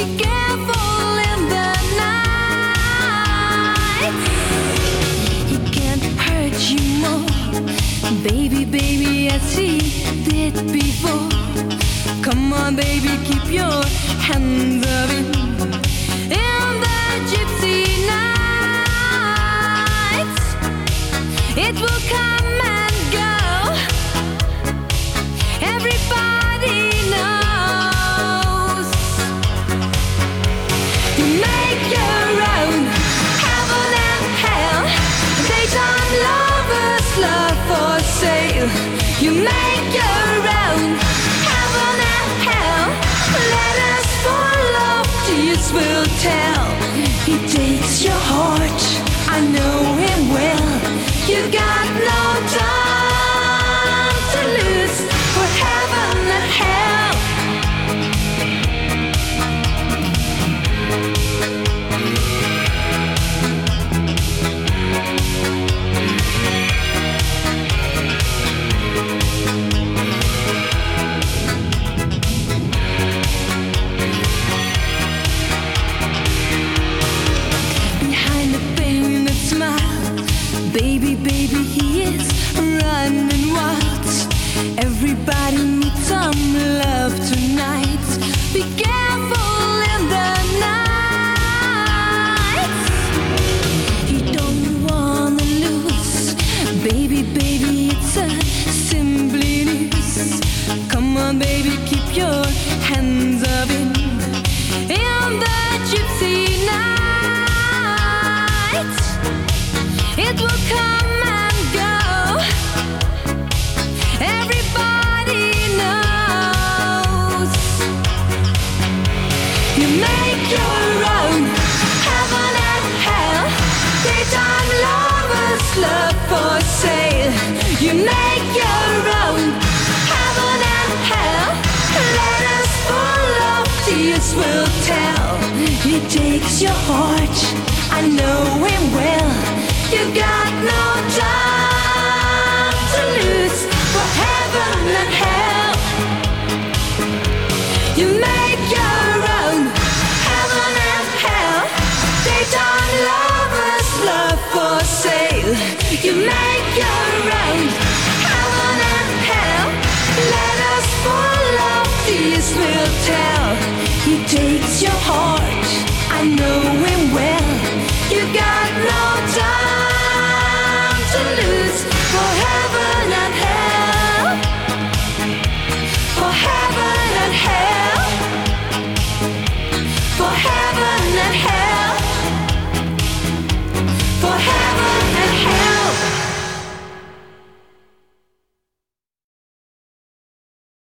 Be careful in the night. He can't hurt you more, baby, baby, as he did before. Come on, baby, keep your hands up in the gypsy nights. It will come and go. Everybody knows. You make your own heaven and hell. Daytime lovers, love for sale. You make your own heaven and hell. Let us follow, tears will tell. He takes your heart, I know him well. You got no time to lose for heaven and hell. Behind the painted smile, baby, baby, he is running wild. Everybody needs some love tonight. Be careful in the night. He don't wanna lose, baby, baby, it's a simply news. Come on, baby, keep your hands up in the gypsy night. It will come and go. Everybody knows. You make your own heaven and hell. Daytime lovers, love for sale. You make your own heaven and hell. Let us follow, tears will tell. He takes your heart, I know him well. You got no time to lose for heaven and hell. You make your own heaven and hell. Daytime lovers, love for sale. You make your own heaven and hell. Let us follow, tears will tell. He takes your